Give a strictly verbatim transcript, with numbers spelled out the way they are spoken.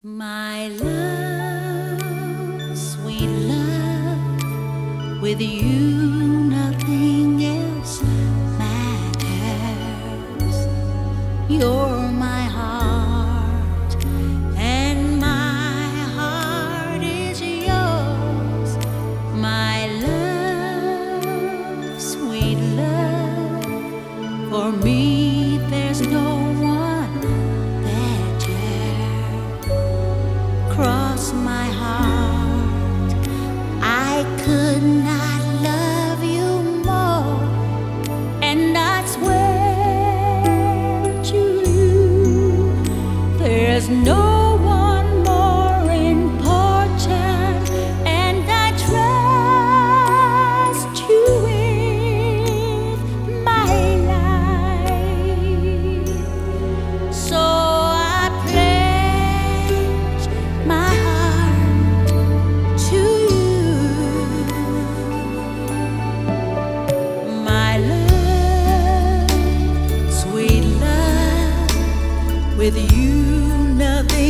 My love, sweet love, with you nothing else matters. You're my heart, and my heart is yours. My love, sweet love, for me there's no one better. Cross my heart, I could not love you more, and I swear to you, there's no one more important, and I trust you with my life. So I pledge my heart to you, my love, sweet love, with you nothing